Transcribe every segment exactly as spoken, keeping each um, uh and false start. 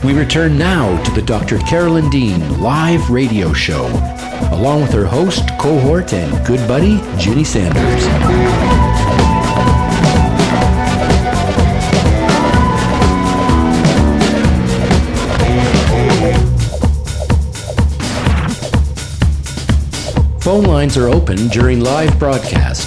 We return now to the Doctor Carolyn Dean live radio show, along with her host, cohort, and good buddy, Ginny Sanders. Phone lines are open during live broadcast.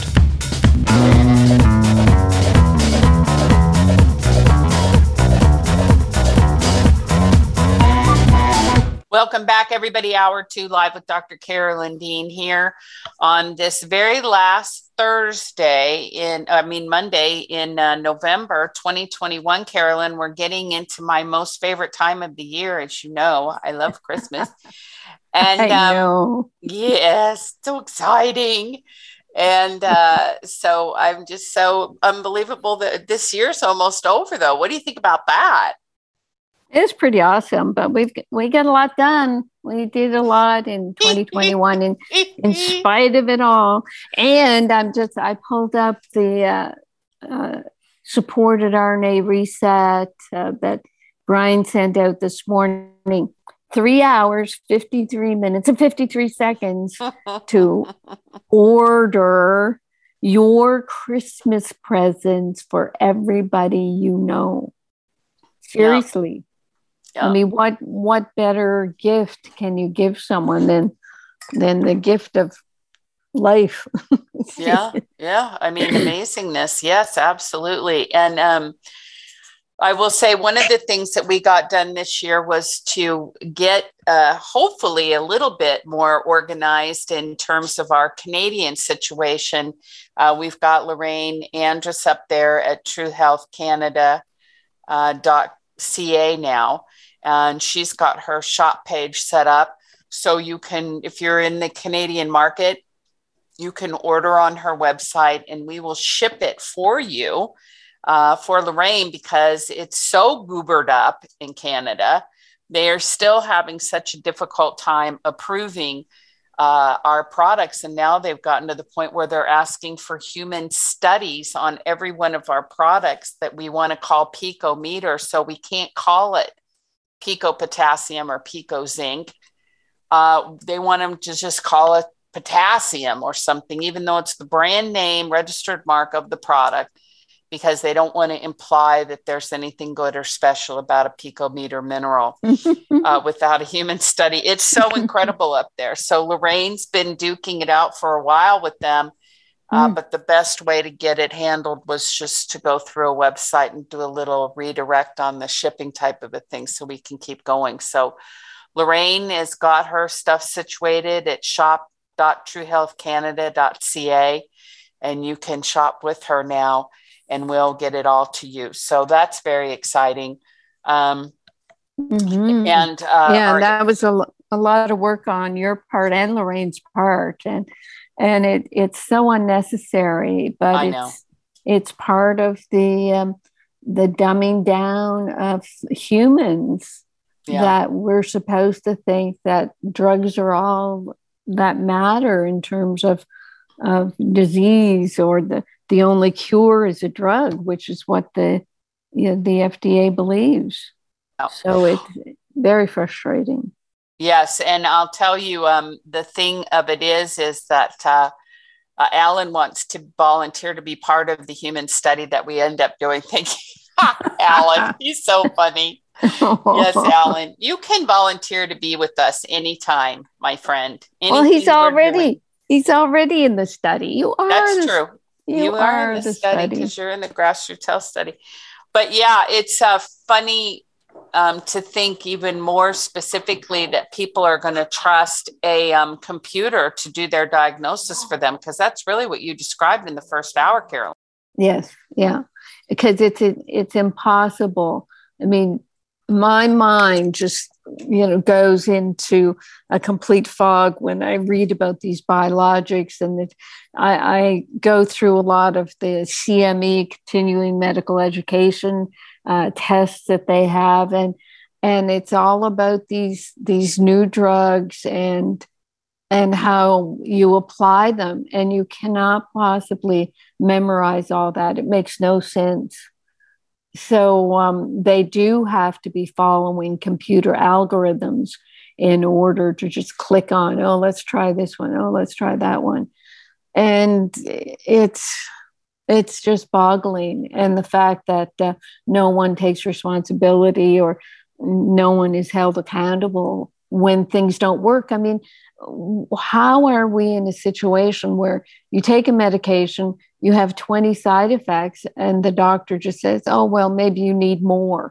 Welcome back, everybody. Hour two live with Doctor Carolyn Dean here on this very last Thursday in, I mean, Monday in uh, November twenty twenty-one. Carolyn, we're getting into my most favorite time of the year. As you know, I love Christmas. And I know. Um, yes, so exciting. And uh, so I'm just so unbelievable that this year's almost over, though. What do you think about that? It's pretty awesome, but we've we got a lot done. We did a lot in twenty twenty-one, in in spite of it all. And I'm just I pulled up the uh, uh, supported R N A reset uh, that Brian sent out this morning. Three hours, fifty-three minutes, and fifty-three seconds to order your Christmas presents for everybody you know. Seriously. Yeah. I mean, what what better gift can you give someone than than the gift of life? yeah, yeah. I mean, amazingness. Yes, absolutely. And um, I will say one of the things that we got done this year was to get uh, hopefully a little bit more organized in terms of our Canadian situation. Uh, we've got Lorraine Andrus up there at True Health Canada uh, dot C A now. And she's got her shop page set up. So you can, if you're in the Canadian market, you can order on her website and we will ship it for you uh, for Lorraine, because it's so goobered up in Canada. They are still having such a difficult time approving uh, our products. And now they've gotten to the point where they're asking for human studies on every one of our products that we want to call picometer. So we can't call it pico potassium or pico zinc. Uh, they want them to just call it potassium or something, even though it's the brand name registered mark of the product, because they don't want to imply that there's anything good or special about a picometer mineral uh, without a human study. It's so incredible up there. So Lorraine's been duking it out for a while with them. Uh, mm. But the best way to get it handled was just to go through a website and do a little redirect on the shipping type of a thing so we can keep going. So Lorraine has got her stuff situated at shop dot true health canada dot C A, and you can shop with her now and we'll get it all to you. So that's very exciting. Um, mm-hmm. And uh, yeah, our- that was a, a lot of work on your part and Lorraine's part. And And it it's so unnecessary, but I it's know. it's part of the um, the dumbing down of humans, yeah. that we're supposed to think that drugs are all that matter in terms of of disease, or the, the only cure is a drug, which is what the you know, the F D A believes. Oh. So it's very frustrating. Yes, and I'll tell you, um, the thing of it is, is that uh, uh, Alan wants to volunteer to be part of the human study that we end up doing. Thank you, Alan. He's so funny. Yes, Alan, you can volunteer to be with us anytime, my friend. Anything well, he's already he's already in the study. You are. That's the, true. You, you are, are in the, the study because you're in the grassroots health study. But yeah, it's uh, funny. Um, to think even more specifically that people are going to trust a um, computer to do their diagnosis for them, because that's really what you described in the first hour, Carolyn. Yes, yeah, because it's it's impossible. I mean, my mind just you know goes into a complete fog when I read about these biologics, and that I, I go through a lot of the C M E, continuing medical education uh, tests that they have, and and it's all about these these new drugs and and how you apply them, and you cannot possibly memorize all that. It makes no sense. so um, they do have to be following computer algorithms in order to just click on, oh, let's try this one. Oh, let's try that one. And it's it's just boggling. And the fact that uh, no one takes responsibility or no one is held accountable when things don't work. I mean, how are we in a situation where you take a medication, you have twenty side effects, and the doctor just says, oh, well, maybe you need more.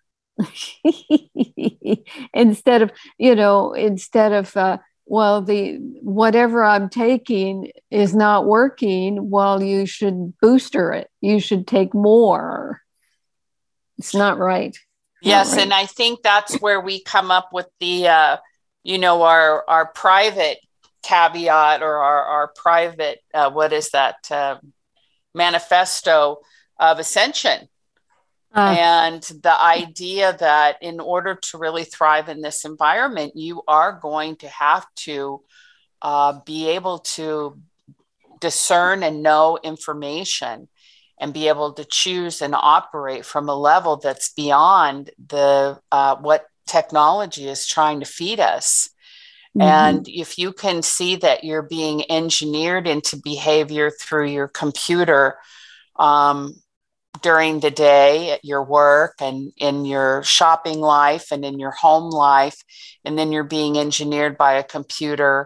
instead of, you know, instead of, uh, well, the whatever I'm taking is not working, well, you should booster it. You should take more. It's not right. Yes, not right. And I think that's where we come up with the, uh, you know, our our private caveat or our, our private, uh, what is that, uh, manifesto of ascension. Uh, and the idea that in order to really thrive in this environment, you are going to have to uh, be able to discern and know information and be able to choose and operate from a level that's beyond the uh, what technology is trying to feed us. Mm-hmm. And if you can see that you're being engineered into behavior through your computer, um, during the day at your work and in your shopping life and in your home life, and then you're being engineered by a computer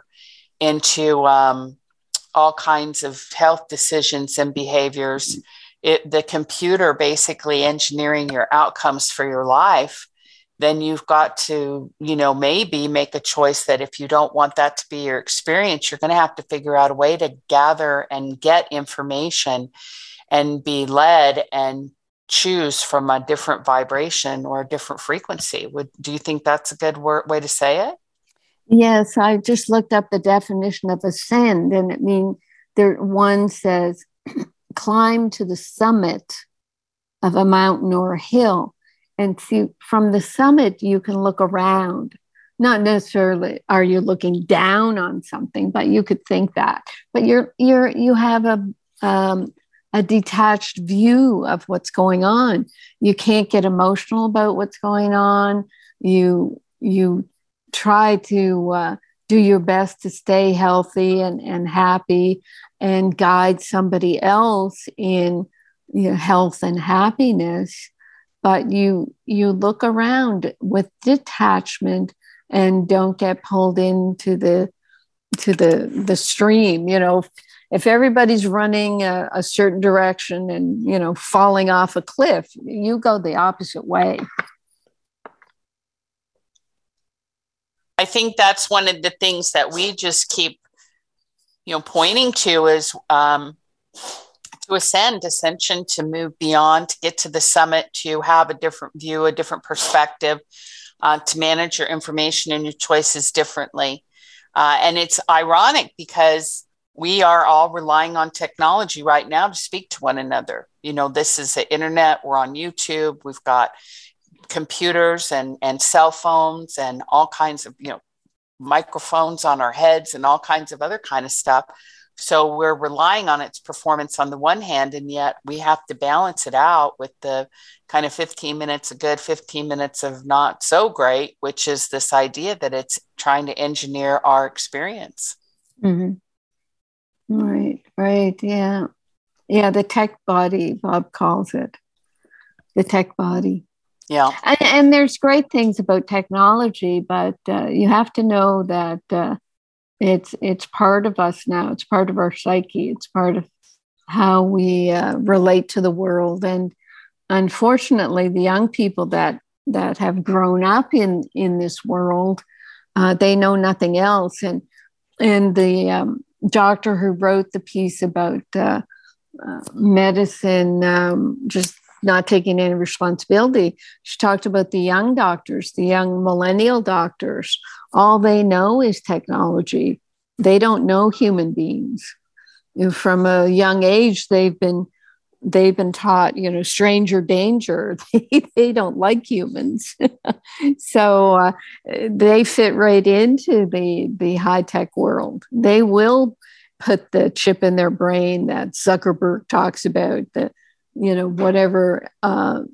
into um, all kinds of health decisions and behaviors, it, the computer basically engineering your outcomes for your life, then you've got to, you know, maybe make a choice that if you don't want that to be your experience, you're going to have to figure out a way to gather and get information and be led and choose from a different vibration or a different frequency. Would, do you think that's a good word, way to say it? Yes, I just looked up the definition of ascend, and it means there. One says climb to the summit of a mountain or a hill, and see from the summit you can look around. Not necessarily are you looking down on something, but you could think that. But you're you're you have a um, a detached view of what's going on. You can't get emotional about what's going on. You you try to uh, do your best to stay healthy and, and happy and guide somebody else in, you know, health and happiness. But you you look around with detachment and don't get pulled into the to the the stream. You know, if everybody's running a, a certain direction and, you know, falling off a cliff, you go the opposite way. I think that's one of the things that we just keep, you know, pointing to is um, to ascend, ascension, to move beyond, to get to the summit, to have a different view, a different perspective, uh, to manage your information and your choices differently. Uh, and it's ironic because we are all relying on technology right now to speak to one another. You know, this is the internet. We're on YouTube. We've got computers and, and cell phones and all kinds of, you know, microphones on our heads and all kinds of other kind of stuff. So we're relying on its performance on the one hand, and yet we have to balance it out with the kind of fifteen minutes of good, fifteen minutes of not so great, which is this idea that it's trying to engineer our experience. Mm-hmm. Right, right. Yeah. Yeah. The tech body, Bob calls it the tech body. Yeah. And, and there's great things about technology, but uh, you have to know that uh, it's, it's part of us now. It's part of our psyche. It's part of how we uh, relate to the world. And unfortunately, the young people that, that have grown up in, in this world, uh, they know nothing else. And, and the, um, doctor who wrote the piece about uh, uh, medicine um, just not taking any responsibility, she talked about the young doctors, the young millennial doctors. All they know is technology. They don't know human beings. You know, from a young age, they've been they've been taught, you know, stranger danger. They, they don't like humans. So uh, they fit right into the, the high-tech world. They will put the chip in their brain that Zuckerberg talks about, the, you know, whatever uh,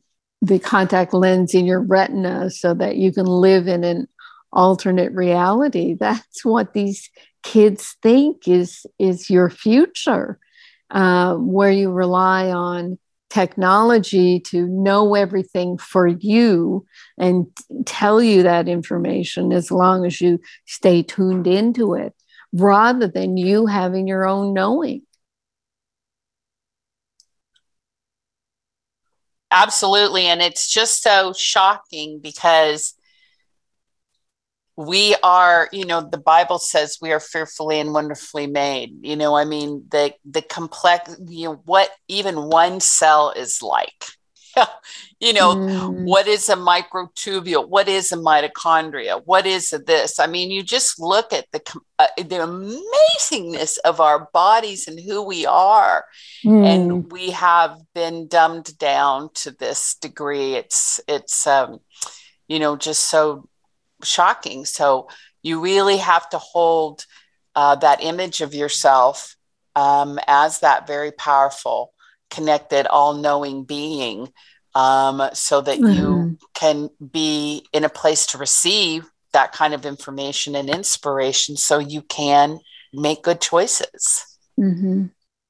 the contact lens in your retina so that you can live in an alternate reality. That's what these kids think is is your future, uh, where you rely on technology to know everything for you and tell you that information as long as you stay tuned into it, rather than you having your own knowing. Absolutely. And it's just so shocking because we are, you know, the Bible says we are fearfully and wonderfully made. You know, I mean, the the complex, you know, what even one cell is like. You know, mm. what is a microtubule? What is a mitochondria? What is this? I mean, you just look at the uh, the amazingness of our bodies and who we are, mm. and we have been dumbed down to this degree. It's it's um, you know, just so shocking. So you really have to hold uh, that image of yourself um, as that very powerful, connected, all-knowing being, um, so that mm-hmm. you can be in a place to receive that kind of information and inspiration so you can make good choices. Mm-hmm.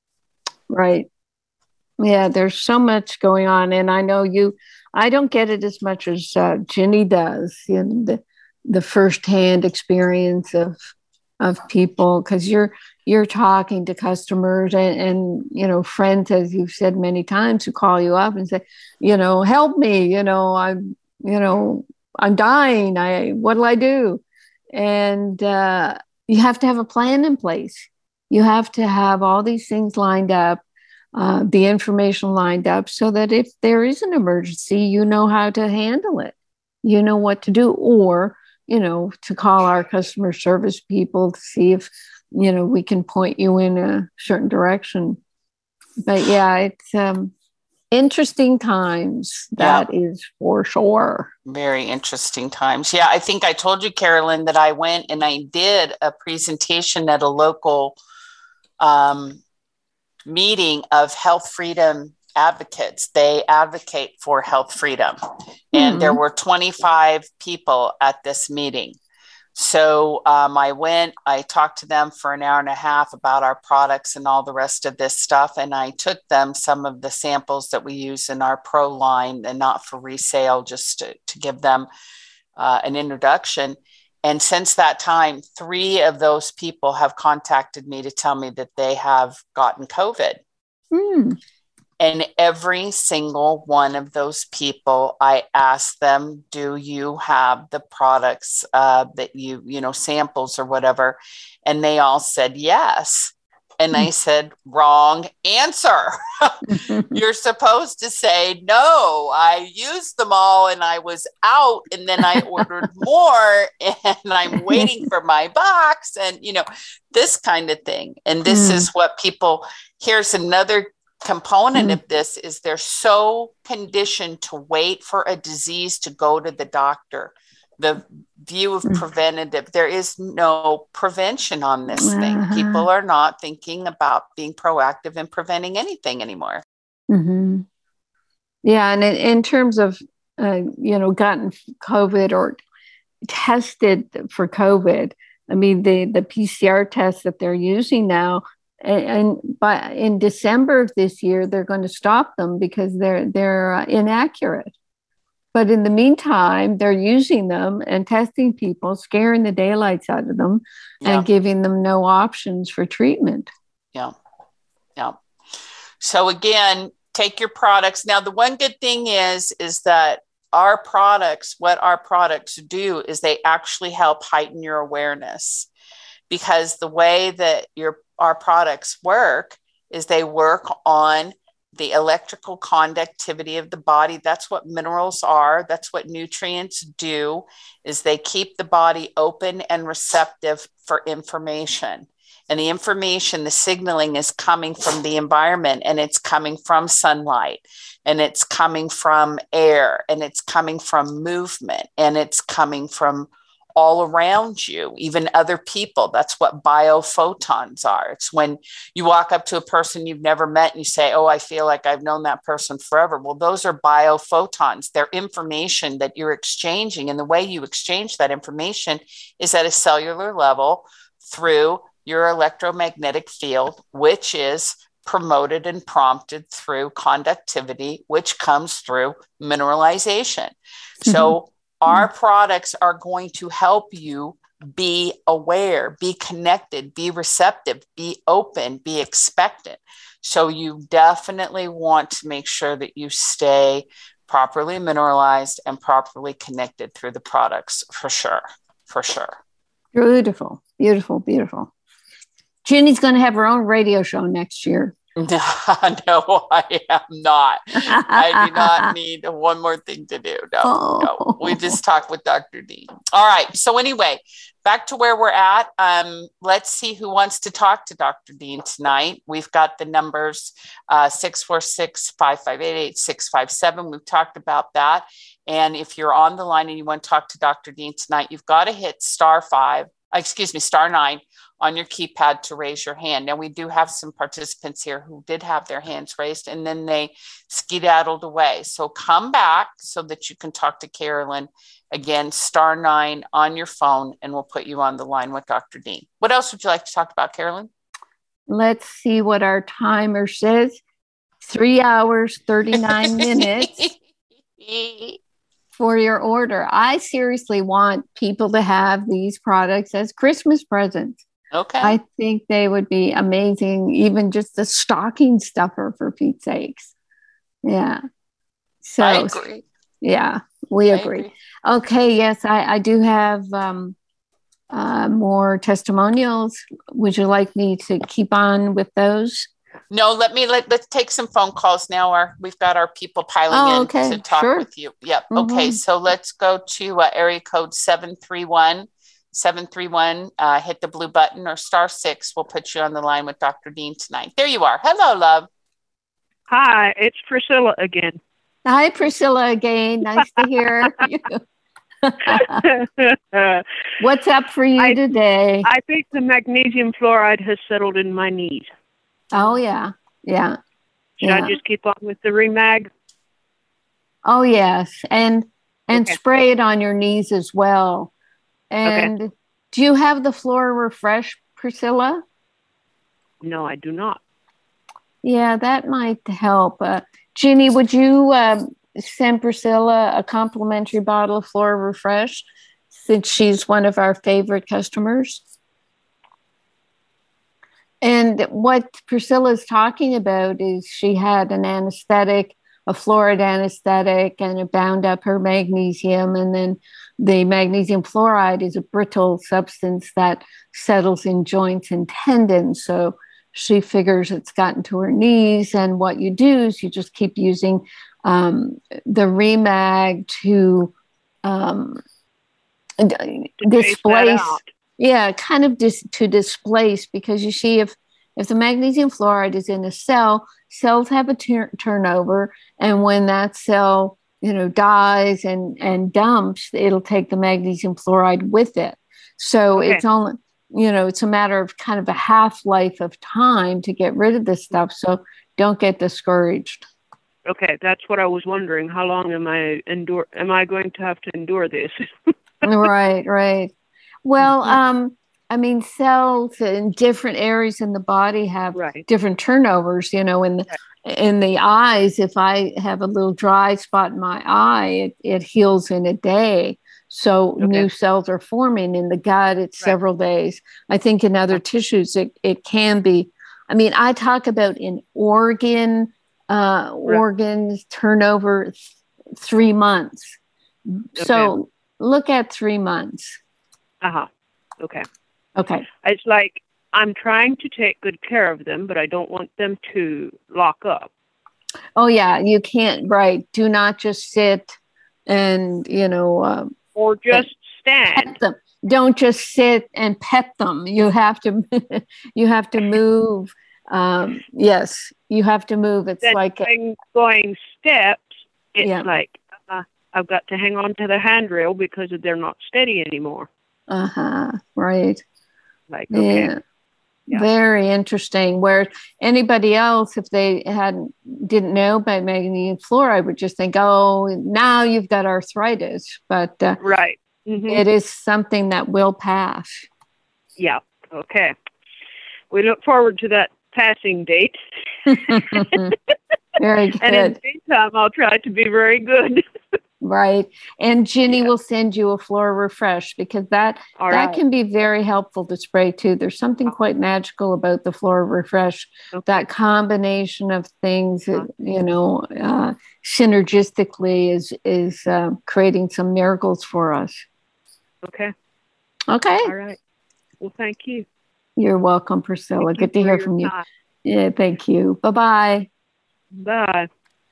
Right. Yeah, there's so much going on. And I know you, I don't get it as much as uh, Ginny does in the the firsthand experience of of people, because you're you're talking to customers and, and you know, friends, as you've said many times, who call you up and say, you know, help me, you know, I'm, you know, I'm dying. I what'll I do? And uh, you have to have a plan in place. You have to have all these things lined up, uh, the information lined up, so that if there is an emergency, you know how to handle it. You know what to do, or you know, to call our customer service people to see if, you know, we can point you in a certain direction. But yeah, it's um, interesting times. That yeah. is for sure. Very interesting times. Yeah, I think I told you, Carolyn, that I went and I did a presentation at a local um, meeting of health freedom advocates. They advocate for health freedom. And mm-hmm. there were twenty-five people at this meeting. So um, I went, I talked to them for an hour and a half about our products and all the rest of this stuff. And I took them some of the samples that we use in our Pro line, and not for resale, just to, to give them uh, an introduction. And since that time, three of those people have contacted me to tell me that they have gotten COVID. Mm. And every single one of those people, I asked them, do you have the products uh, that you, you know, samples or whatever? And they all said yes. And I said, wrong answer. You're supposed to say, no, I used them all and I was out, and then I ordered more and I'm waiting for my box, and, you know, this kind of thing. And this mm. is what people, here's another component mm. of this, is they're so conditioned to wait for a disease to go to the doctor. The view of mm. preventative, there is no prevention on this uh-huh. thing. People are not thinking about being proactive and preventing anything anymore. Mm-hmm. Yeah. And in, in terms of, uh, you know, gotten COVID or tested for COVID, I mean, the, the P C R tests that they're using now, and by in December of this year, they're going to stop them because they're they're uh, inaccurate. But in the meantime, they're using them and testing people, scaring the daylights out of them, yeah. and giving them no options for treatment. Yeah, yeah. So again, take your products. Now, the one good thing is is that our products, what our products do, is they actually help heighten your awareness, because the way that your our products work is they work on the electrical conductivity of the body. That's what minerals are. That's what nutrients do, is they keep the body open and receptive for information. And the information, the signaling is coming from the environment, and it's coming from sunlight, and it's coming from air, and it's coming from movement, and it's coming from all around you, even other people. That's what biophotons are. It's when you walk up to a person you've never met and you say, oh, I feel like I've known that person forever. Well, those are biophotons. They're information that you're exchanging. And the way you exchange that information is at a cellular level through your electromagnetic field, which is promoted and prompted through conductivity, which comes through mineralization. Mm-hmm. So our products are going to help you be aware, be connected, be receptive, be open, be expectant. So you definitely want to make sure that you stay properly mineralized and properly connected through the products, for sure, for sure. Beautiful, beautiful, beautiful. Ginny's going to have her own radio show next year. No, no, I am not. I do not need one more thing to do. No, oh. no. We just talked with Doctor Dean. All right. So anyway, back to where we're at. Um, let's see who wants to talk to Doctor Dean tonight. We've got the numbers uh, six four six, five five eight, eight six five seven. We've talked about that. And if you're on the line and you want to talk to Doctor Dean tonight, you've got to hit star five, excuse me, star nine on your keypad to raise your hand. Now, we do have some participants here who did have their hands raised and then they skedaddled away. So come back so that you can talk to Carolyn. Again, star nine on your phone, and we'll put you on the line with Doctor Dean. What else would you like to talk about, Carolyn? Let's see what our timer says. Three hours, thirty-nine minutes for your order. I seriously want people to have these products as Christmas presents. Okay. I think they would be amazing, even just the stocking stuffer, for Pete's sakes. Yeah. So, I agree. Yeah, we I agree. agree. Okay. Yes, I, I do have um, uh, more testimonials. Would you like me to keep on with those? No, let me, let, let's take some phone calls now. Our, we've got our people piling oh, in okay. to talk sure. with you. Yep. Mm-hmm. Okay. So let's go to uh, area code seven three one. seven three one, uh, hit the blue button or star six. We'll put you on the line with Doctor Dean tonight. There you are. Hello, love. Hi, it's Priscilla again. Hi, Priscilla again. Nice to hear you. What's up for you I, today? I think the magnesium fluoride has settled in my knees. Oh, yeah. Yeah. Should yeah. I just keep on with the Remag? Oh, yes. And, and okay. spray it on your knees as well. And okay. Do you have the Flora Refresh, Priscilla? No, I do not. Yeah, that might help. Uh, Ginny, would you uh, send Priscilla a complimentary bottle of Flora Refresh since she's one of our favorite customers? And what Priscilla's talking about is she had an anesthetic, a fluoride anesthetic, and it bound up her magnesium. And then the magnesium fluoride is a brittle substance that settles in joints and tendons. So she figures it's gotten to her knees. And what you do is you just keep using um, the Remag to um, to displace. Yeah, kind of dis- to displace, because you see if if the magnesium fluoride is in a cell, cells have a tur- turnover. And when that cell, you know, dies and, and dumps, it'll take the magnesium fluoride with it. So okay. It's only, you know, it's a matter of kind of a half-life of time to get rid of this stuff. So don't get discouraged. Okay, that's what I was wondering. How long am I endure? Am I going to have to endure this? Right, right. Well, um, I mean, cells in different areas in the body have right. different turnovers. You know, in the right. in the eyes, if I have a little dry spot in my eye, it, it heals in a day. So okay. New cells are forming. In the gut, it's right. several days. I think in other tissues, it, it can be. I mean, I talk about in organ uh, right. organs turnover th- three months. Okay. So look at three months. Uh-huh. Okay. Okay. It's like I'm trying to take good care of them, but I don't want them to lock up. Oh, yeah. You can't, right. Do not just sit and, you know. Uh, or just stand. Pet them. Don't just sit and pet them. You have to, you have to move. Um, yes, you have to move. It's then like. Going, going steps, it's yeah. like uh, I've got to hang on to the handrail because they're not steady anymore. Uh-huh. Right. Like, okay. Yeah. Yeah. Very interesting. Where anybody else, if they hadn't didn't know about magnesium fluoride, would just think, "Oh, now you've got arthritis." But uh, Right. Mm-hmm. it is something that will pass. Yeah. Okay. We look forward to that passing date. Very good. And in the meantime, I'll try to be very good. Right. And Ginny Yeah. will send you a Flora Refresh, because that All that right. can be very helpful to spray too. There's something quite magical about the Flora Refresh. Okay. That combination of things, that, you know, uh, synergistically is is uh, creating some miracles for us. Okay. Okay. All right. Well, thank you. You're welcome, Priscilla. Thank you Good to for hear your from you. time. Yeah. Thank you. Bye-bye. Bye.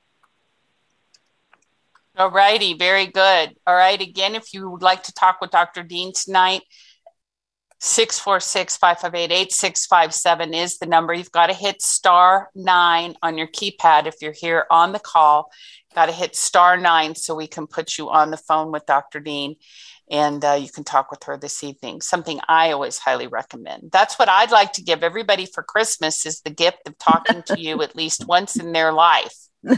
All righty. Very good. All right. Again, if you would like to talk with Doctor Dean tonight, six four six, five five eight, eight six five seven is the number. You've got to hit star nine on your keypad. If you're here on the call, got to hit star nine so we can put you on the phone with Doctor Dean, and uh, you can talk with her this evening. Something I always highly recommend. That's what I'd like to give everybody for Christmas, is the gift of talking to you at least once in their life.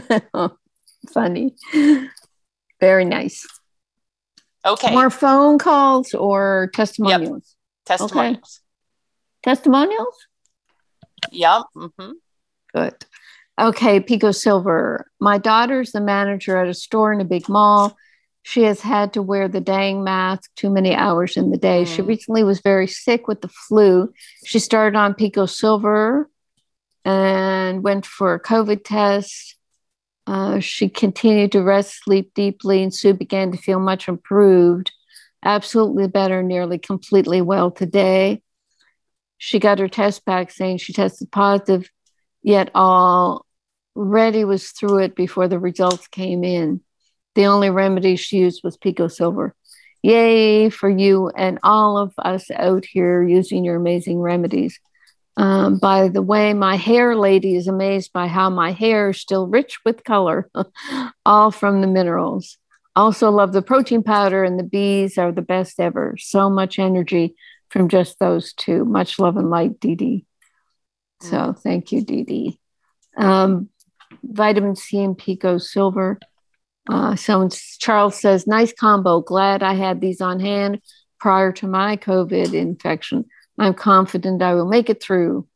Funny. Very nice. Okay. More phone calls or testimonials? Yep. Testimonials. Okay. Testimonials? Yep. Mm-hmm. Good. Okay, Pico Silver. My daughter's the manager at a store in a big mall. She has had to wear the dang mask too many hours in the day. Mm. She recently was very sick with the flu. She started on Pico Silver and went for a COVID test. Uh, she continued to rest, sleep deeply, and soon began to feel much improved. Absolutely better, nearly completely well today. She got her test back saying she tested positive, yet already was through it before the results came in. The only remedy she used was Pico Silver. Yay for you and all of us out here using your amazing remedies. Um, by the way, my hair lady is amazed by how my hair is still rich with color, all from the minerals. Also love the protein powder, and the bees are the best ever. So much energy from just those two. Much love and light, Dee Dee. So mm. thank you, Dee Dee. Um, vitamin C and Pico Silver. Uh, so Charles says, nice combo. Glad I had these on hand prior to my COVID infection. I'm confident I will make it through.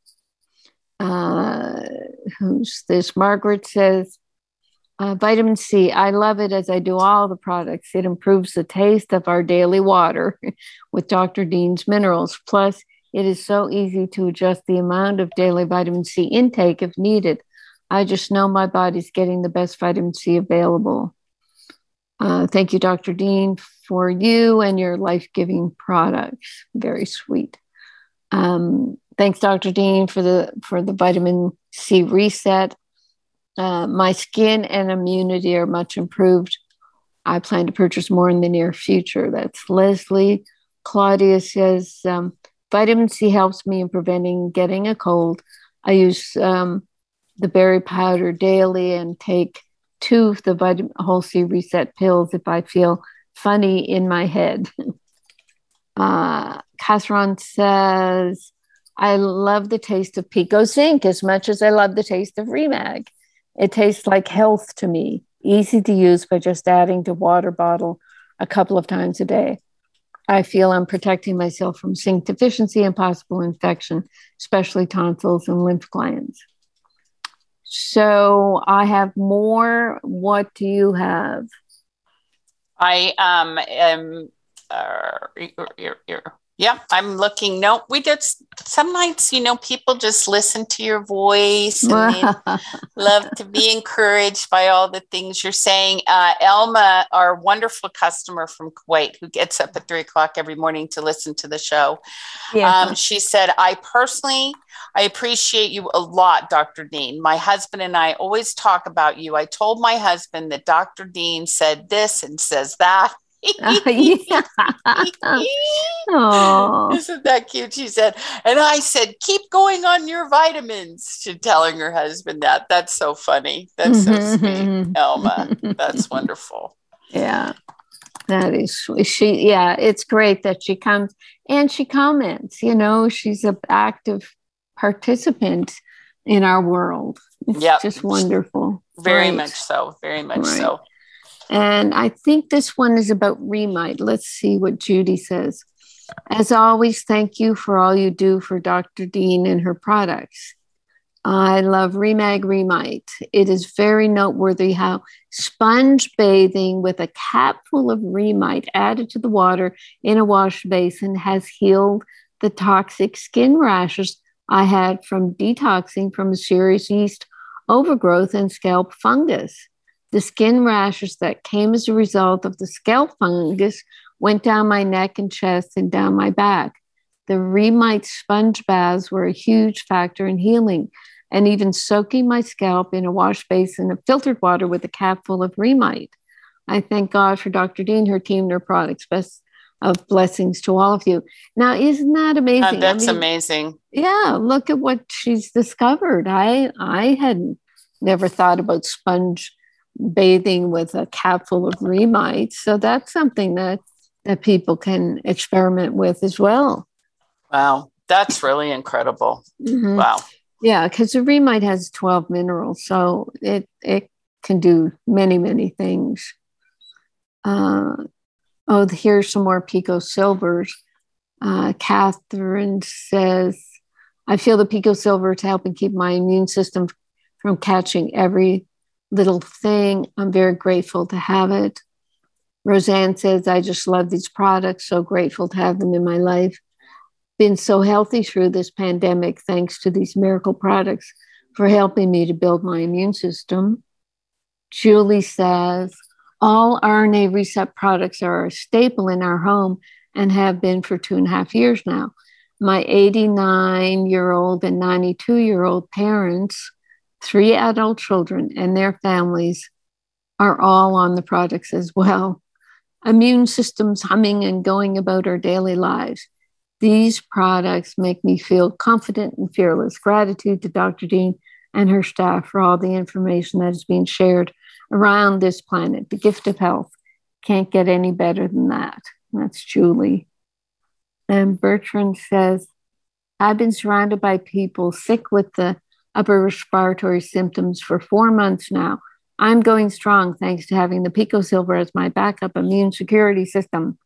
Uh, who's this? Margaret says, uh, vitamin C, I love it as I do all the products. It improves the taste of our daily water with Doctor Dean's minerals. Plus, it is so easy to adjust the amount of daily vitamin C intake if needed. I just know my body's getting the best vitamin C available. Uh, thank you, Doctor Dean, for you and your life-giving products. Very sweet. Um, thanks, Doctor Dean, for the for the vitamin C reset. Uh, my skin and immunity are much improved. I plan to purchase more in the near future. That's Leslie. Claudia says, um, vitamin C helps me in preventing getting a cold. I use um, the berry powder daily and take two of the vitamin whole C reset pills if I feel funny in my head. uh, Casseron says, I love the taste of Pico Zinc as much as I love the taste of Remag. It tastes like health to me. Easy to use by just adding to water bottle a couple of times a day. I feel I'm protecting myself from zinc deficiency and possible infection, especially tonsils and lymph glands. So I have more. What do you have? I um am uh, you're, you're, yeah, I'm looking. No, we just some nights, you know, people just listen to your voice and they love to be encouraged by all the things you're saying. Uh, Elma, our wonderful customer from Kuwait, who gets up at three o'clock every morning to listen to the show. Yeah. Um, she said, I personally, I appreciate you a lot, Doctor Dean. My husband and I always talk about you. I told my husband that Doctor Dean said this and says that. uh, yeah. Isn't that cute? She said, and I said, keep going on your vitamins. She's telling her husband that. That's so funny. That's so sweet, Elma. That's wonderful. Yeah. That is, she, yeah, it's great that she comes and she comments, you know, she's an active participant in our world. It's yep. just wonderful. Very right. much so. Very much right. so. And I think this one is about Remite. Let's see what Judy says. As always, thank you for all you do for Doctor Dean and her products. I love Remag Remite. It is very noteworthy how sponge bathing with a capful of Remite added to the water in a wash basin has healed the toxic skin rashes I had from detoxing from a serious yeast overgrowth and scalp fungus. The skin rashes that came as a result of the scalp fungus went down my neck and chest and down my back. The Remite sponge baths were a huge factor in healing, and even soaking my scalp in a wash basin of filtered water with a cap full of Remite. I thank God for Doctor Dean, her team, and her products. Best of blessings to all of you. Now, isn't that amazing? Uh, that's I mean, amazing. Yeah, look at what she's discovered. I I had never thought about sponge bathing with a cap full of Remite. So that's something that, that people can experiment with as well. Wow, that's really incredible. Mm-hmm. Wow. Yeah, because the Remite has twelve minerals, so it it can do many, many things. Uh, oh, here's some more Pico Silvers. Uh, Catherine says, I feel the Pico Silver is helping keep my immune system from catching every little thing. I'm very grateful to have it. Roseanne says, I just love these products, so grateful to have them in my life. Been so healthy through this pandemic thanks to these miracle products for helping me to build my immune system. Julie says, all R N A Reset products are a staple in our home and have been for two and a half years now. My eighty-nine-year-old and ninety-two-year-old parents, three adult children, and their families are all on the products as well. Immune systems humming and going about our daily lives. These products make me feel confident and fearless. Gratitude to Doctor Dean and her staff for all the information that is being shared around this planet. The gift of health. Can't get any better than that. That's Julie. And Bertrand says, I've been surrounded by people sick with the upper respiratory symptoms for four months now. I'm going strong thanks to having the Pico Silver as my backup immune security system.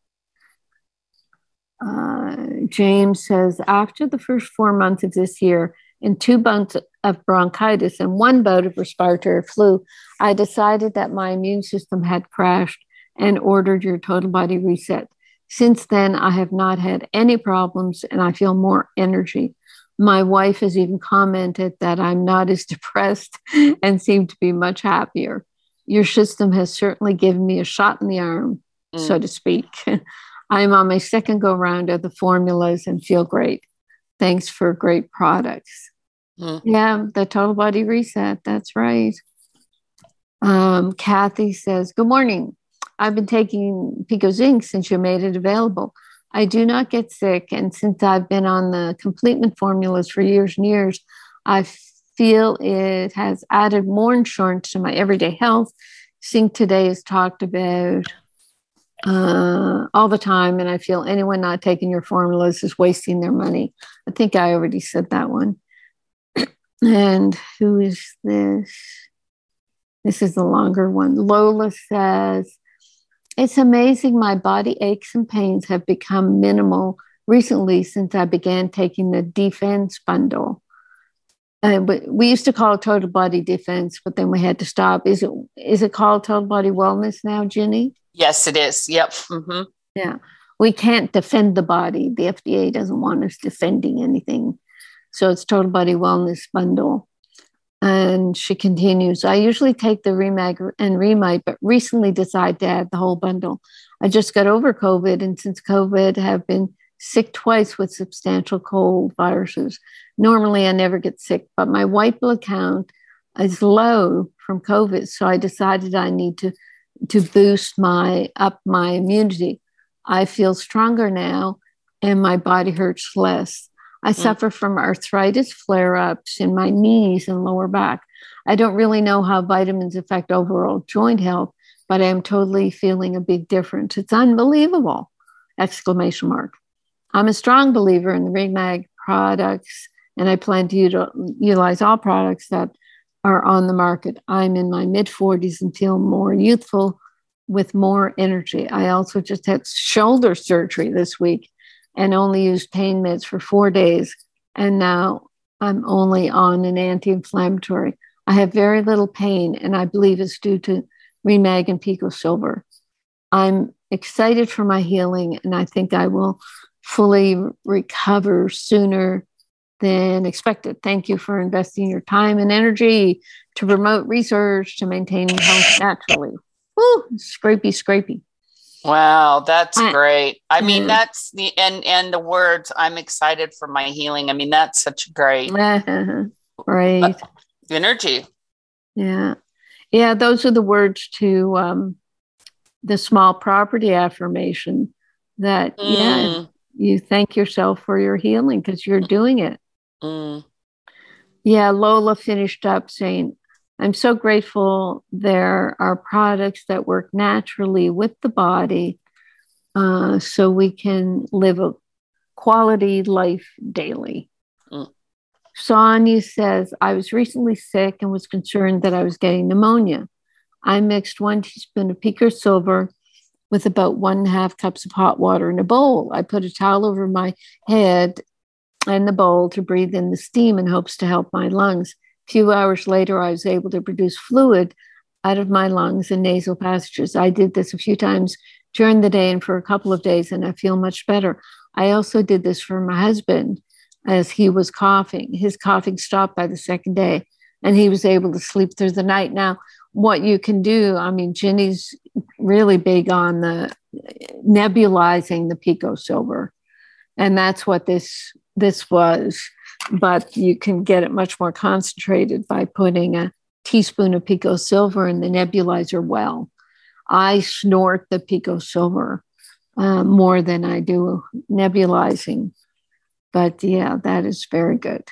Uh, James says, after the first four months of this year and two bouts of bronchitis and one bout of respiratory flu, I decided that my immune system had crashed and ordered your total body reset. Since then, I have not had any problems and I feel more energy. My wife has even commented that I'm not as depressed and seem to be much happier. Your system has certainly given me a shot in the arm, mm. so to speak. I'm on my second go round of the formulas and feel great. Thanks for great products. Mm. Yeah, the total body reset. That's right. Um, Kathy says, good morning. I've been taking Pico Zinc since you made it available. I do not get sick. And since I've been on the completement formulas for years and years, I feel it has added more insurance to my everyday health. Zinc today is talked about uh, all the time. And I feel anyone not taking your formulas is wasting their money. I think I already said that one. And who is this? This is the longer one. Lola says, it's amazing my body aches and pains have become minimal recently since I began taking the Defense bundle. Uh, but we used to call it Total Body Defense, but then we had to stop. Is it is it called Total Body Wellness now, Ginny? Yes, it is. Yep. Mm-hmm. Yeah. We can't defend the body. The F D A doesn't want us defending anything. So it's Total Body Wellness Bundle. And she continues, I usually take the Remag and Remite, but recently decided to add the whole bundle. I just got over COVID, and since COVID, have been sick twice with substantial cold viruses. Normally, I never get sick, but my white blood count is low from COVID, so I decided I need to, to boost my up my immunity. I feel stronger now, and my body hurts less. I mm. suffer from arthritis flare-ups in my knees and lower back. I don't really know how vitamins affect overall joint health, but I am totally feeling a big difference. It's unbelievable! Exclamation mark. I'm a strong believer in the REMAG products, and I plan to util- utilize all products that are on the market. I'm in my mid forties and feel more youthful with more energy. I also just had shoulder surgery this week and only used pain meds for four days. And now I'm only on an anti-inflammatory. I have very little pain, and I believe it's due to REMAG and Pico Silver. I'm excited for my healing, and I think I will fully recover sooner than expected. Thank you for investing your time and energy to promote research to maintain health naturally. Woo, scrapey, scrapey. Wow, that's I, great. I mean, yeah. that's the and and the words. I'm excited for my healing. I mean, that's such great, right? Energy. Yeah, yeah. Those are the words to um, the small property affirmation. That mm. yeah, you thank yourself for your healing because you're doing it. Mm. Yeah, Lola finished up saying, I'm so grateful there are products that work naturally with the body uh, so we can live a quality life daily. Mm. Sonia says, I was recently sick and was concerned that I was getting pneumonia. I mixed one teaspoon of Pico Silver with about one and a half cups of hot water in a bowl. I put a towel over my head and the bowl to breathe in the steam in hopes to help my lungs. A few hours later, I was able to produce fluid out of my lungs and nasal passages. I did this a few times during the day and for a couple of days, and I feel much better. I also did this for my husband as he was coughing. His coughing stopped by the second day, and he was able to sleep through the night. Now, what you can do, I mean, Ginny's really big on the nebulizing the Pico Silver, and that's what this this was. But you can get it much more concentrated by putting a teaspoon of Pico Silver in the nebulizer well. I snort the Pico Silver uh, more than I do nebulizing. But yeah, that is very good.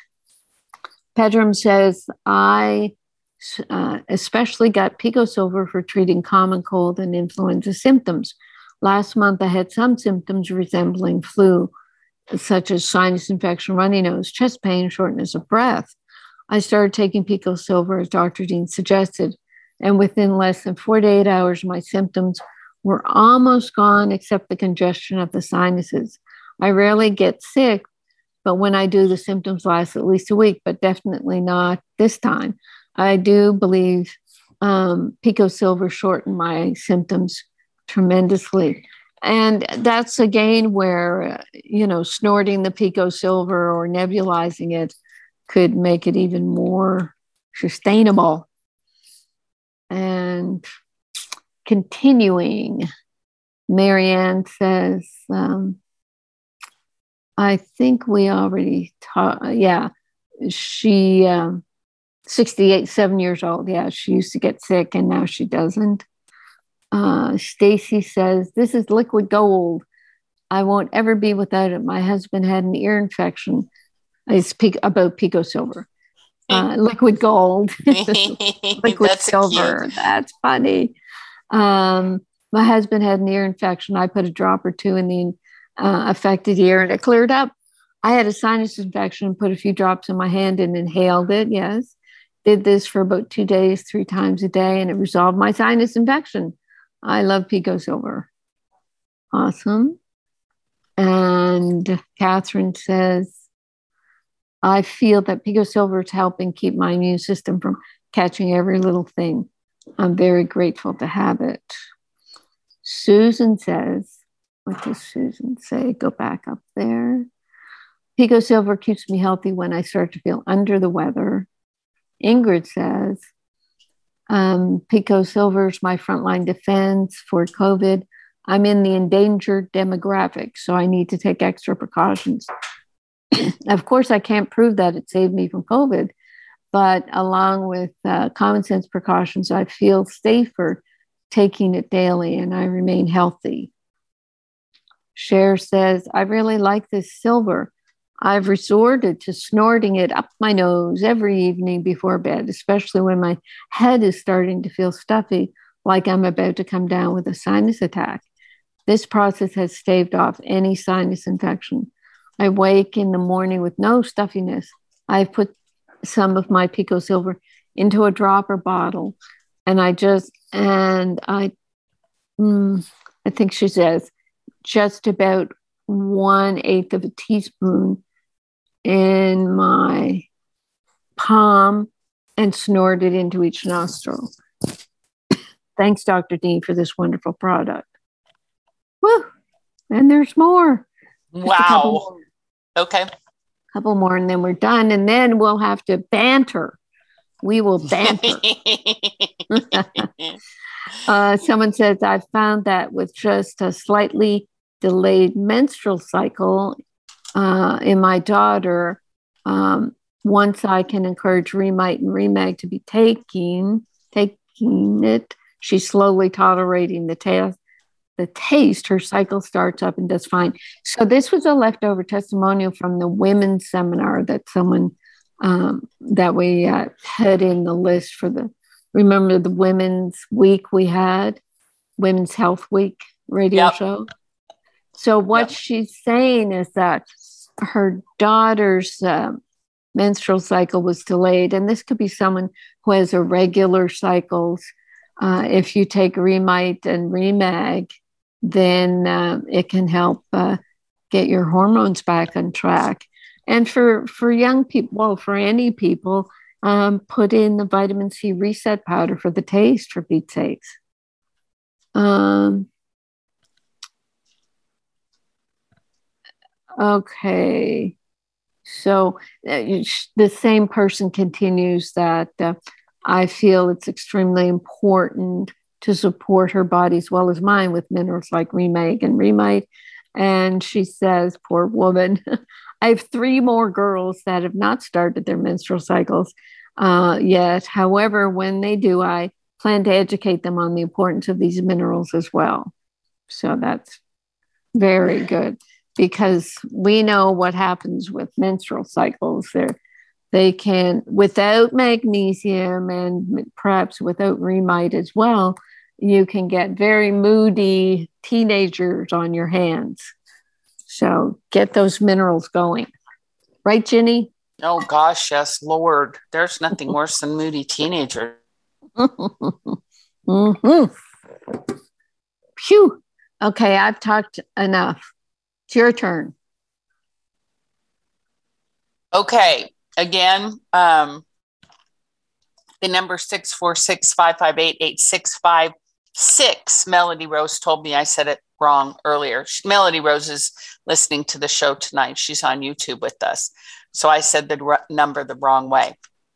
Pedram says, I uh, especially got Pico Silver for treating common cold and influenza symptoms. Last month, I had some symptoms resembling flu, such as sinus infection, runny nose, chest pain, shortness of breath. I started taking Pico Silver as Doctor Dean suggested, and within less than forty-eight hours, my symptoms were almost gone except the congestion of the sinuses. I rarely get sick, but when I do, the symptoms last at least a week, but definitely not this time. I do believe um, Pico Silver shortened my symptoms tremendously. And that's again where, uh, you know, snorting the Pico Silver or nebulizing it could make it even more sustainable. And continuing, Marianne says, um, I think we already taught, yeah, she, um, sixty-eight, seven years old. Yeah, she used to get sick and now she doesn't. Uh, Stacy says, this is liquid gold. I won't ever be without it. My husband had an ear infection. It's pe- about Pico Silver. Uh, liquid gold. liquid That's silver. Cute. That's funny. Um, my husband had an ear infection. I put a drop or two in the uh, affected ear and it cleared up. I had a sinus infection and put a few drops in my hand and inhaled it. Yes. Did this for about two days, three times a day, and it resolved my sinus infection. I love Pico Silver. Awesome. And Catherine says, I feel that Pico Silver is helping keep my immune system from catching every little thing. I'm very grateful to have it. Susan says, what does Susan say? Go back up there. Pico Silver keeps me healthy when I start to feel under the weather. Ingrid says, um, Pico Silver is my frontline defense for COVID. I'm in the endangered demographic, so I need to take extra precautions. Of course, I can't prove that it saved me from COVID, but along with uh, common sense precautions, I feel safer taking it daily and I remain healthy. Cher says, I really like this silver. I've resorted to snorting it up my nose every evening before bed, especially when my head is starting to feel stuffy. like I'm about to come down with a sinus attack. This process has staved off any sinus infection. I wake in the morning with no stuffiness. I've put some of my Pico Silver into a dropper bottle, and I just, and I, mm, I think she says, just about one eighth of a teaspoon in my palm and snort it into each nostril. Thanks, Doctor Dean, for this wonderful product. Woo! And there's more. Wow. Okay. A couple more, and then we're done. And then we'll have to banter. We will banter. uh, someone says, I've found that with just a slightly delayed menstrual cycle uh, in my daughter, um, once I can encourage Remite and Remag to be taking, taking it, she's slowly tolerating the taste. The taste, her cycle starts up and does fine. So this was a leftover testimonial from the women's seminar that someone um, that we uh, had in the list for the, remember the Women's Week we had, Women's Health Week radio yep. show. So what yep. she's saying is that her daughter's uh, menstrual cycle was delayed, and this could be someone who has irregular cycles. Uh, if you take Remite and Remag, then uh, it can help uh, get your hormones back on track. And for, for young people, well, for any people, um, put in the vitamin C reset powder for the taste, for Pete's sakes. Um, okay. So uh, the same person continues that uh, I feel it's extremely important to support her body as well as mine with minerals like Remag and Remite. And she says, poor woman, I have three more girls that have not started their menstrual cycles uh, yet. However, when they do, I plan to educate them on the importance of these minerals as well. So that's very good, because we know what happens with menstrual cycles. They're They can, without magnesium and perhaps without Remite as well, you can get very moody teenagers on your hands. So get those minerals going. Right, Ginny? Oh, gosh, yes, Lord. There's nothing worse than moody teenagers. mm-hmm. Phew. Okay, I've talked enough. It's your turn. Okay. Again, um, the number six four six, five five eight, eight six five six. Melody Rose told me I said it wrong earlier. She, Melody Rose is listening to the show tonight. She's on YouTube with us. So I said the r- number the wrong way.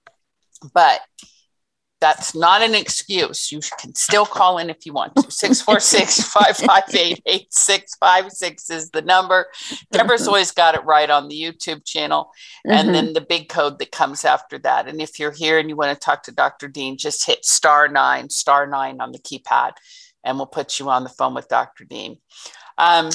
But that's not an excuse. You can still call in if you want to. six four six, five five eight, eight six five six is the number. Deborah's always got it right on the YouTube channel. And mm-hmm. then the big code that comes after that. And if you're here and you want to talk to Doctor Dean, just hit star nine, star nine on the keypad, and we'll put you on the phone with Doctor Dean. Um,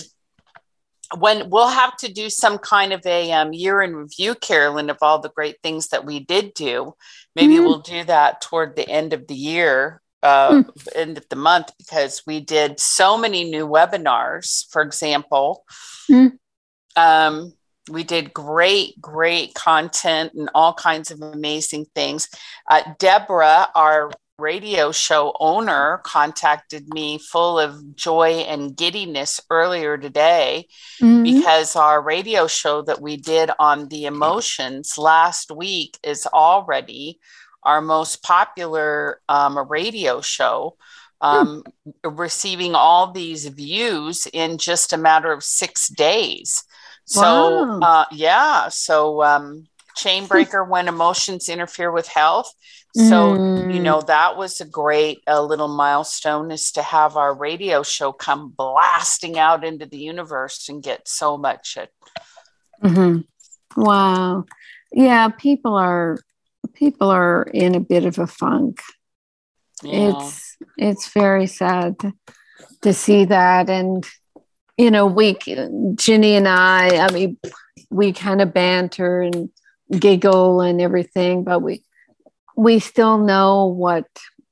when we'll have to do some kind of a um, year in review, Carolyn, of all the great things that we did do. Maybe mm-hmm. we'll do that toward the end of the year, uh, mm. end of the month, because we did so many new webinars, for example. Mm. Um, we did great, great content and all kinds of amazing things. Uh, Deborah, our radio show owner, contacted me full of joy and giddiness earlier today mm-hmm. because our radio show that we did on the emotions last week is already our most popular um, radio show, um, mm. receiving all these views in just a matter of six days. So, wow. uh, yeah, so um, Chain Breaker, when emotions interfere with health. So, mm. you know, that was a great uh, little milestone, is to have our radio show come blasting out into the universe and get so much. At- mm-hmm. Wow. Yeah, people are people are in a bit of a funk. Yeah. It's it's very sad to, to see that. And, you know, we, Ginny and I, I mean, we kind of banter and giggle and everything, but we, we still know what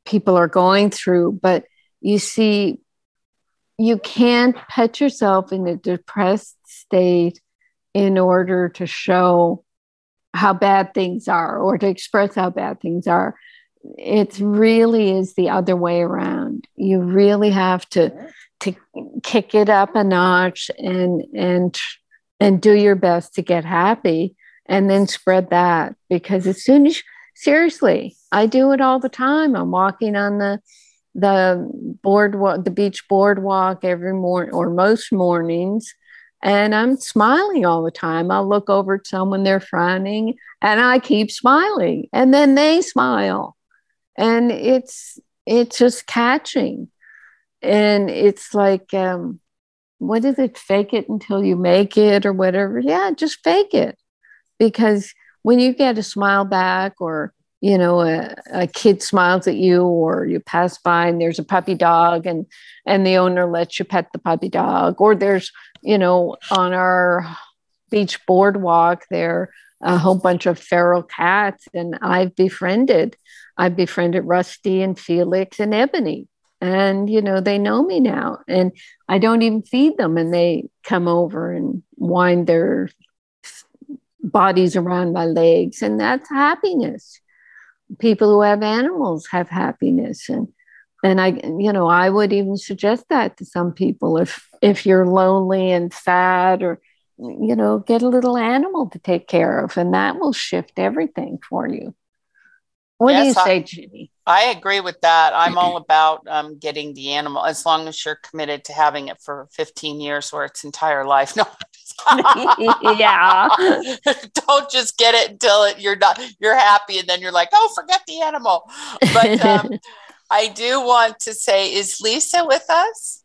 people are going through. But you see, you can't put yourself in a depressed state in order to show how bad things are or to express how bad things are. It really is the other way around. You really have to to kick it up a notch and and and do your best to get happy, and then spread that. Because as soon as, seriously, I do it all the time. I'm walking on the the boardwalk, the beach boardwalk every morning or most mornings, and I'm smiling all the time. I'll look over at someone, they're frowning, and I keep smiling, and then they smile. And it's it's just catching. And it's like, um, what is it? Fake it until you make it or whatever. Yeah, just fake it. Because when you get a smile back, or, you know, a, a kid smiles at you, or you pass by and there's a puppy dog and, and the owner lets you pet the puppy dog, or there's, you know, on our beach boardwalk there, a whole bunch of feral cats, and I've befriended, I've befriended Rusty and Felix and Ebony, and, you know, they know me now, and I don't even feed them, and they come over and wind their bodies around my legs, and that's happiness. People who have animals have happiness, and and I, you know, I would even suggest that to some people. If if you're lonely and sad, or, you know, get a little animal to take care of, and that will shift everything for you. What yes, do you say, I, Ginny? I agree with that. I'm all about um, getting the animal, as long as you're committed to having it for fifteen years or its entire life. No. Yeah. Don't just get it until it, you're not, you're happy, and then you're like, oh, forget the animal. But um, I do want to say, is Lisa with us?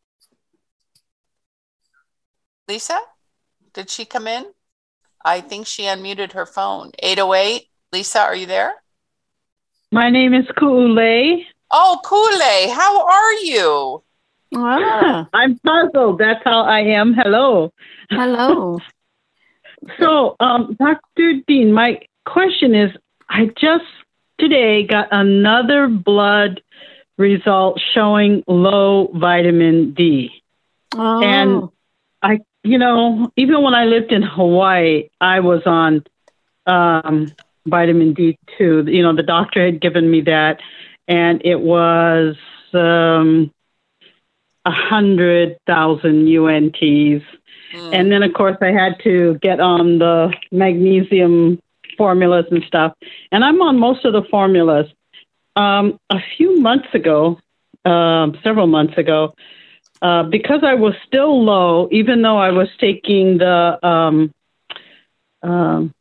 Lisa, did she come in? I think she unmuted her phone. eight oh eight. Lisa, are you there? My name is Ku'ule. Oh, Ku'ule, how are you? Ah. I'm puzzled. That's how I am. Hello. Hello. So, um, Doctor Dean, my question is, I just today got another blood result showing low vitamin D. Oh. And I, you know, even when I lived in Hawaii, I was on um, vitamin D two. You know, the doctor had given me that, and it was um, one hundred thousand U N Ts. Mm. And then, of course, I had to get on the magnesium formulas and stuff. And I'm on most of the formulas. Um, a few months ago, uh, several months ago, uh, because I was still low, even though I was taking the um, um,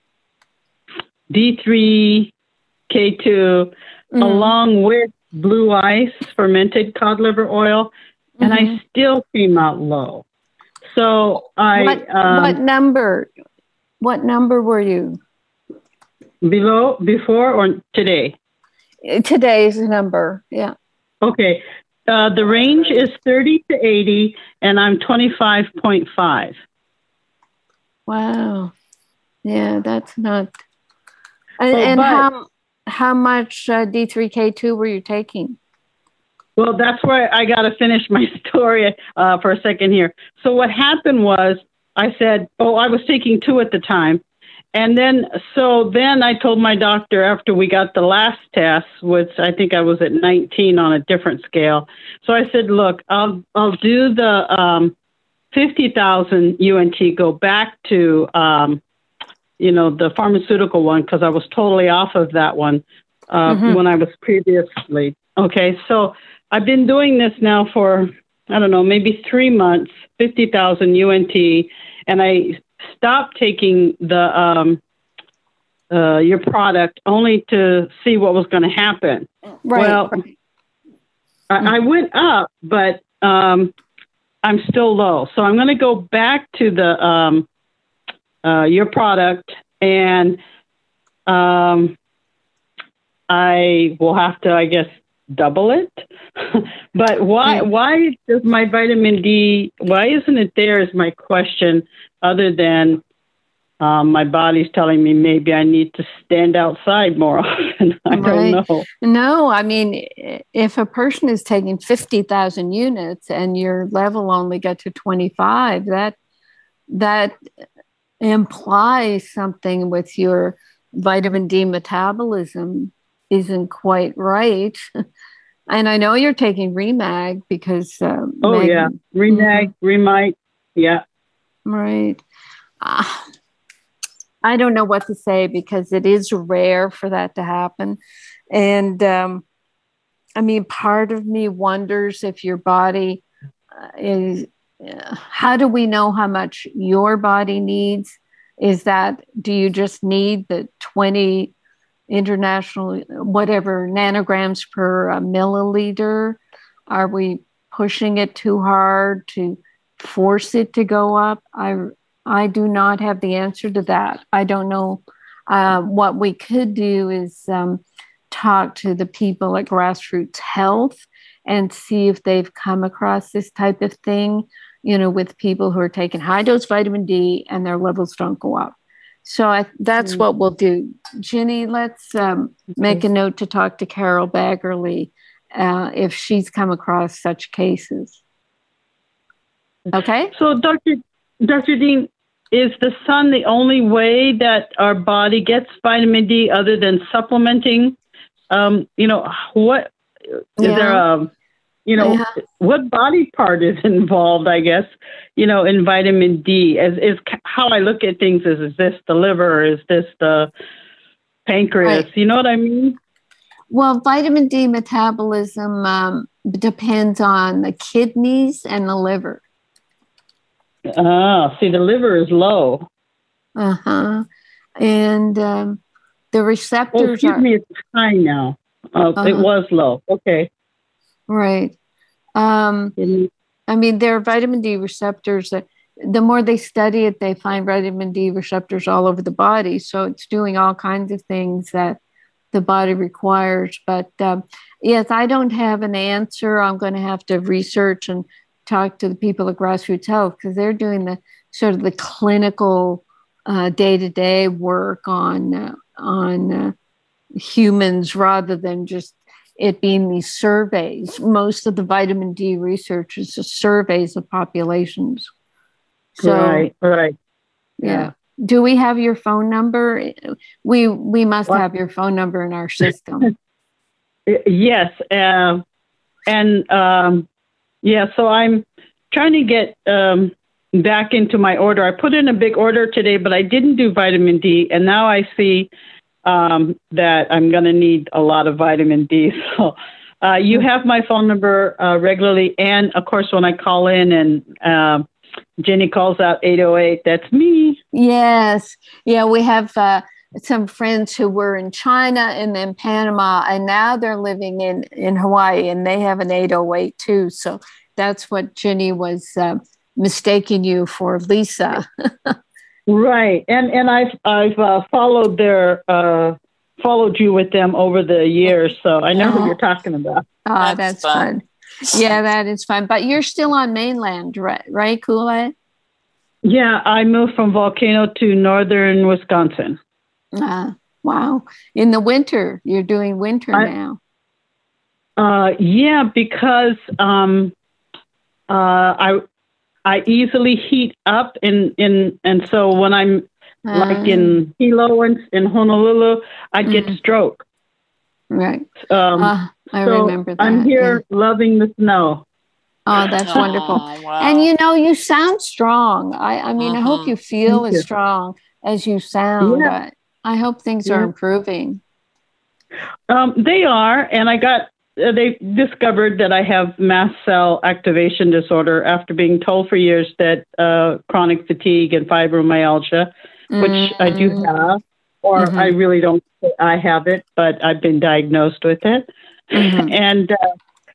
D three K two mm. along with blue ice, fermented cod liver oil, mm-hmm. and I still came out low. So I... What, um, what number? What number were you? Below, before, or today? Today's number, yeah. Okay. Uh, the range is thirty to eighty, and I'm twenty-five point five. Wow. Yeah, that's not... And, so, and but, how, how much uh, D three K two were you taking? Well, that's where I got to finish my story uh, for a second here. So what happened was I said, oh, I was taking two at the time. And then, so then I told my doctor after we got the last test, which I think I was at nineteen on a different scale. So I said, look, I'll, I'll do the um, fifty thousand U N T, go back to, um, you know, the pharmaceutical one, because I was totally off of that one uh, mm-hmm. when I was previously. Okay, so I've been doing this now for, I don't know, maybe three months, fifty thousand U N T, and I stopped taking the um, uh, your product only to see what was going to happen. Right. Well, right. I, I went up, but um, I'm still low. So I'm going to go back to the um, uh, your product, and um, I will have to, I guess, double it. But why why does my vitamin D, why isn't it there is my question, other than um, my body's telling me maybe I need to stand outside more often. I Right. don't know. No, I mean, if a person is taking fifty thousand units and your level only got to twenty-five, that that implies something with your vitamin D metabolism isn't quite right. And I know you're taking Remag because uh, Oh Mag- yeah, Remag, mm-hmm. Remite, yeah. Right. Uh, I don't know what to say because it is rare for that to happen. And um, I mean, part of me wonders if your body uh, is, uh, how do we know how much your body needs? Is that, do you just need the twenty international, whatever, nanograms per uh, milliliter? Are we pushing it too hard to force it to go up? I I do not have the answer to that. I don't know. Uh, what we could do is um, talk to the people at Grassroots Health and see if they've come across this type of thing, you know, with people who are taking high dose vitamin D and their levels don't go up. So I, that's mm-hmm. what we'll do. Ginny, let's um, make a note to talk to Carol Baggerly uh, if she's come across such cases. Okay? So, Doctor Doctor Dean, is the sun the only way that our body gets vitamin D other than supplementing? Um, you know, what is yeah. there a, you know, yeah. what body part is involved, I guess, you know, in vitamin D? Is, is how I look at things is, is this the liver? Is this the pancreas? Right. You know what I mean? Well, vitamin D metabolism um, depends on the kidneys and the liver. Ah, see, the liver is low. Uh-huh. And um, the receptors oh, excuse are... me, it's high now. Uh, uh-huh. It was low. Okay. Right. Um, mm-hmm. I mean, there are vitamin D receptors that the more they study it, they find vitamin D receptors all over the body. So it's doing all kinds of things that the body requires. But um, yes, I don't have an answer. I'm going to have to research and talk to the people at Grassroots Health because they're doing the sort of the clinical uh, day-to-day work on uh, on uh, humans rather than just it being these surveys. Most of the vitamin D research is just surveys of populations. So, right, right. Yeah. yeah. Do we have your phone number? We we must what? have your phone number in our system. Yes, uh, and. Um, Yeah, so I'm trying to get um, back into my order. I put in a big order today, but I didn't do vitamin D. And now I see um, that I'm going to need a lot of vitamin D. So uh, you have my phone number uh, regularly. And, of course, when I call in and uh, Jenny calls out eight oh eight, that's me. Yes. Yeah, we have uh, some friends who were in China and then Panama, and now they're living in, in Hawaii, and they have an eight oh eight too. So that's what Jenny was uh, mistaking you for, Lisa. Right, and and I've I've uh, followed their uh, followed you with them over the years, so I know oh. who you're talking about. Oh, that's, that's fun. fun. Yeah, that is fun. But you're still on mainland, right? Right, Kool-Aid? Yeah, I moved from Volcano to northern Wisconsin. Uh, wow. In the winter, you're doing winter I, now. Uh, yeah, because um, uh, I I easily heat up, and in and so when I'm uh, like in Hilo and in Honolulu, I mm-hmm. get stroke. Right. Um, uh, I so remember that. I'm here yeah. loving the snow. Oh, that's oh, wonderful. Wow. And you know, you sound strong. I, I mean, mm-hmm. I hope you feel Thank as you. strong as you sound. Yeah. I, I hope things yeah. are improving. Um, they are, and I got. Uh, they discovered that I have mast cell activation disorder after being told for years that uh, chronic fatigue and fibromyalgia, mm-hmm. which I do have, or mm-hmm. I really don't say I have it, but I've been diagnosed with it. Mm-hmm. and uh,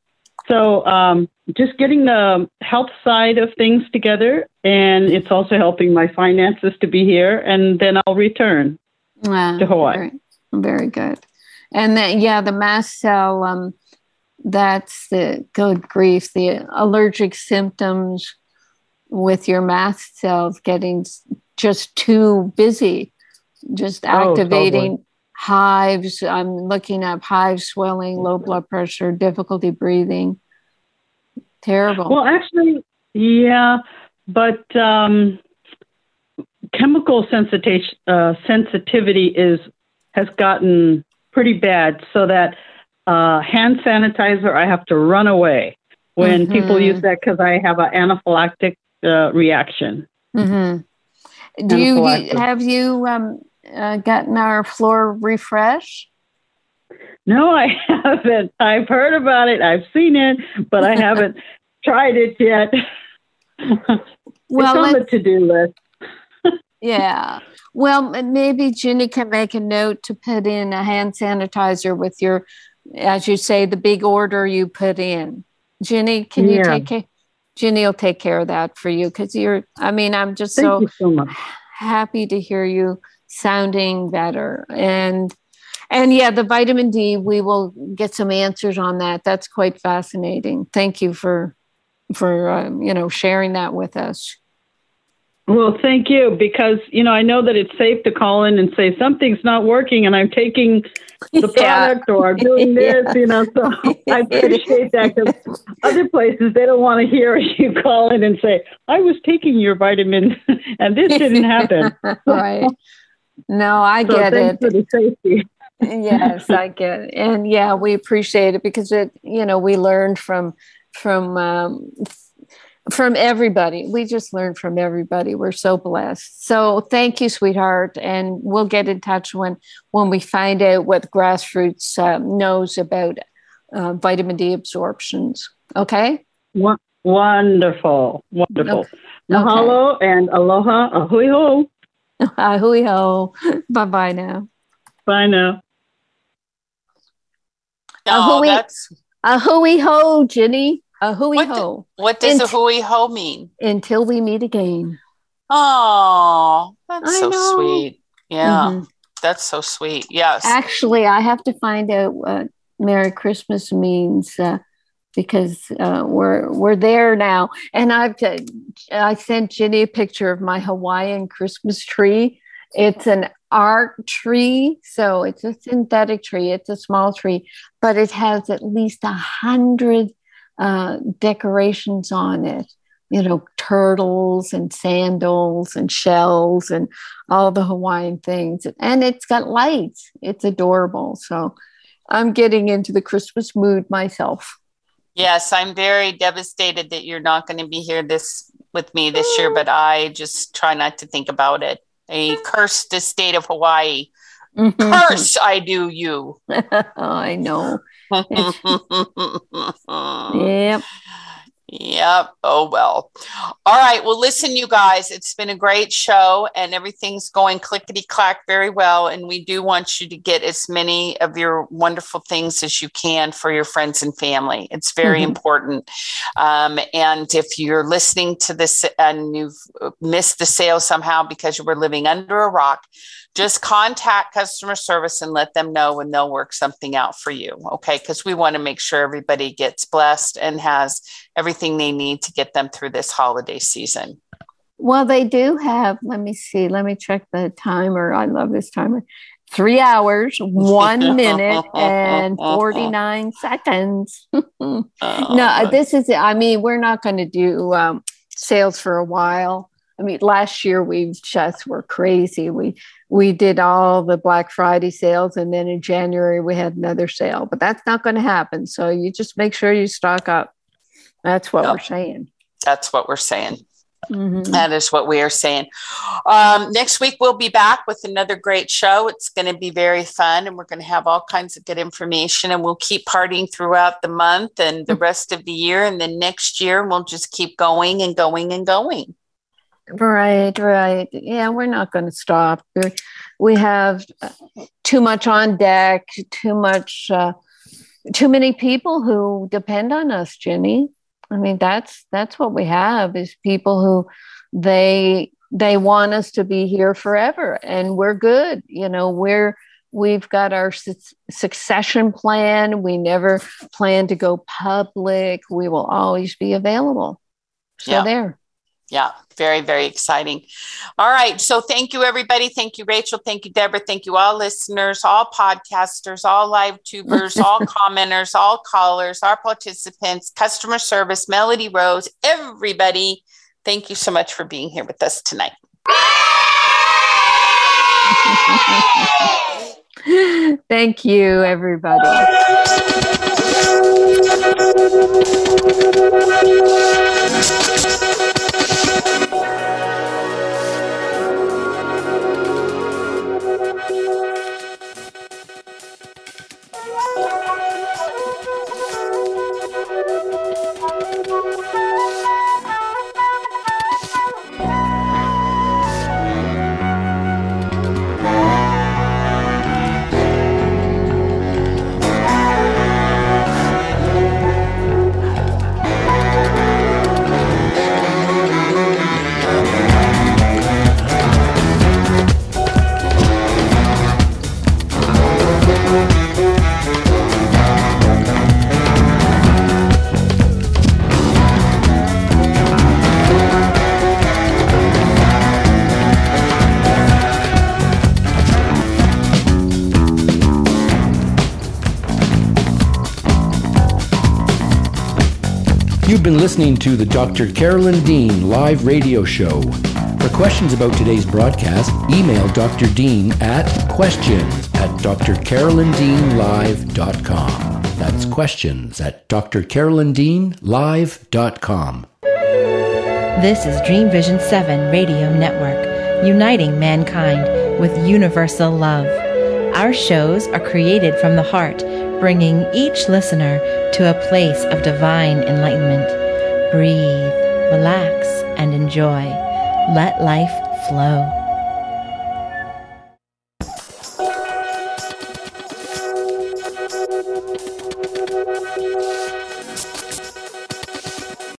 so um, just getting the health side of things together, and it's also helping my finances to be here, and then I'll return uh, to Hawaii. Very, very good. And then, yeah, the mast cell, um, that's the good grief, the allergic symptoms with your mast cells getting just too busy, just activating oh, totally. hives. I'm looking up hives, swelling, low blood pressure, difficulty breathing. Terrible. Well, actually, yeah, but um, chemical sensita- uh, sensitivity is has gotten pretty bad, so that uh, hand sanitizer, I have to run away when Mm-hmm. people use that because I have an anaphylactic uh, reaction. Mm-hmm. Do you, you have you um, uh, gotten our Floor Refresh? No, I haven't. I've heard about it. I've seen it, but I haven't tried it yet. Well, it's on the to-do list. Yeah. Well, maybe Ginny can make a note to put in a hand sanitizer with your, as you say, the big order you put in. Ginny, can yeah. you take care? Ginny will take care of that for you because you're, I mean, I'm just Thank so, you so much. happy to hear you sounding better. And And yeah, the vitamin D, we will get some answers on that. That's quite fascinating. Thank you for, for um, you know, sharing that with us. Well, thank you, because, you know, I know that it's safe to call in and say something's not working and I'm taking the product yeah. or I'm doing this, yeah. you know, so I appreciate that, because other places, they don't want to hear you call in and say, I was taking your vitamin and this didn't happen. Right. No, I so get thanks it. for the safety. Yes, I get it. And yeah, we appreciate it because it, you know, we learned from, from, um, from everybody. We just learned from everybody. We're so blessed. So thank you, sweetheart. And we'll get in touch when, when we find out what Grassroots uh, knows about uh, vitamin D absorptions. Okay. Wonderful. Wonderful. Okay. Mahalo okay. and aloha. Ahui ho. Ahui ho. Bye-bye now. Bye now. Oh, ahui, that's ahui ho, Ginny. A hui what ho. Do, what does Unt- a hui ho mean? Until we meet again. Oh, that's I so know. sweet. Yeah, Mm-hmm. That's so sweet. Yes. Actually, I have to find out what Merry Christmas means uh, because uh, we're we're there now. And I've t- I sent Ginny a picture of my Hawaiian Christmas tree. It's an art tree, so it's a synthetic tree. It's a small tree, but it has at least a hundred uh, decorations on it. You know, turtles and sandals and shells and all the Hawaiian things. And it's got lights. It's adorable. So I'm getting into the Christmas mood myself. Yes, I'm very devastated that you're not going to be here this with me this year, but I just try not to think about it. I curse the state of Hawaii. Mm-hmm. Curse, I do you. I know. Yep. Yep. Oh, well. All right. Well, listen, you guys, it's been a great show and everything's going clickety clack very well. And we do want you to get as many of your wonderful things as you can for your friends and family. It's very mm-hmm. important. Um, and if you're listening to this and you've missed the sale somehow because you were living under a rock, just contact customer service and let them know and they'll work something out for you. Okay. Because we want to make sure everybody gets blessed and has everything they need to get them through this holiday season. Well, they do have, let me see, let me check the timer. I love this timer. Three hours, one minute and forty-nine seconds. oh, no, this is, I mean, we're not going to do um, sales for a while. I mean, last year we just were crazy. We we did all the Black Friday sales, and then in January we had another sale. But that's not going to happen. So you just make sure you stock up. That's what yep. we're saying. That's what we're saying. Mm-hmm. That is what we are saying. Um, next week we'll be back with another great show. It's going to be very fun, and we're going to have all kinds of good information. And we'll keep partying throughout the month and the rest of the year, and then next year we'll just keep going and going and going. Right, right. Yeah, we're not going to stop. We're, we have too much on deck, too much, uh, too many people who depend on us, Ginny. I mean, that's that's what we have is people who they they want us to be here forever, and we're good. You know, we're we've got our su- succession plan. We never plan to go public. We will always be available. So yeah. there. Yeah, very, very exciting. All right. So thank you, everybody. Thank you, Rachel. Thank you, Deborah. Thank you, all listeners, all podcasters, all live tubers, all commenters, all callers, our participants, customer service, Melody Rose, everybody. Thank you so much for being here with us tonight. Thank you, everybody. You've been listening to the Doctor Carolyn Dean live radio show. For questions about today's broadcast, email Doctor Dean at questions at d r carolyn dean live dot com. That's questions at d r carolyn dean live dot com. This is Dream Vision seven Radio Network, uniting mankind with universal love. Our shows are created from the heart, bringing each listener to a place of divine enlightenment. Breathe, relax, and enjoy. Let life flow.